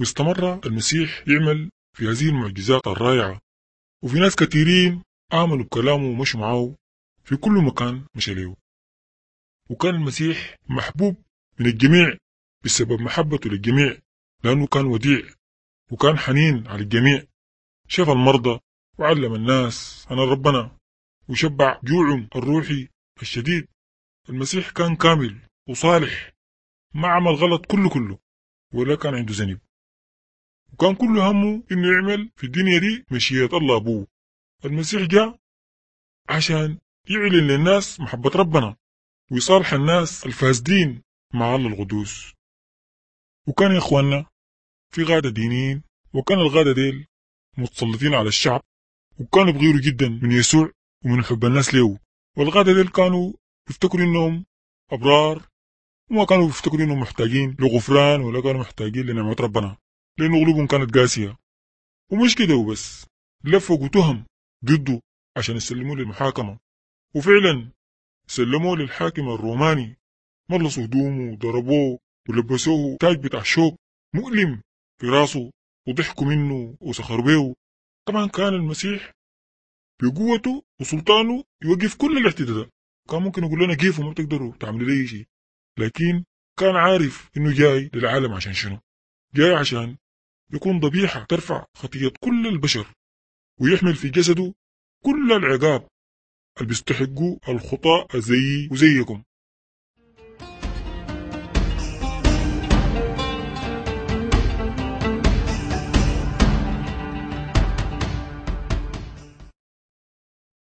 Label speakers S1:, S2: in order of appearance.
S1: واستمر المسيح يعمل في هذه المعجزات الرائعة، وفي ناس كثيرين آمنوا بكلامه ومشوا معه في كل مكان مشى له. وكان المسيح محبوب من الجميع بسبب محبته للجميع، لأنه كان وديع وكان حنين على الجميع. شفى المرضى وعلم الناس عن ربنا وشبع جوعهم الروحي الشديد. المسيح كان كامل وصالح، ما عمل غلط كله ولا كان عنده ذنب، وكان كل همه انه يعمل في الدنيا دي مشيئة الله ابوه. المسيح جاء عشان يعلن للناس محبة ربنا ويصالح الناس الفاسدين مع الله القدوس. وكان يا اخواننا في غادة دينيين، وكان الغادة ديل متسلطين على الشعب، وكانوا بغيروا جدا من يسوع ومن حب الناس له. والغادة ديل كانوا يفتكروا انهم ابرار، وما كانوا يفتكروا انهم محتاجين لغفران ولا كانوا محتاجين لنعمة ربنا، لأن قلوبهم كانت قاسية. ومش كده وبس، لفقوا تهم ضده عشان يسلموه للمحاكمة، وفعلا سلموه للحاكم الروماني. ملصوا هدومه وضربوه ولبسوه تاج بتاع شوك مؤلم في راسه، وضحكوا منه وسخروا بيه. طبعا كان المسيح بقوته وسلطانه يوقف كل الاعتداء ده. كان ممكن يقول لنا كيف وما بتقدروا تعملوا لي شيء، لكن كان عارف انه جاي للعالم عشان شنو. جاي عشان يكون ذبيحة ترفع خطية كل البشر، ويحمل في جسده كل العقاب اللي بيستحقوا الخطاة زيي وزيكم.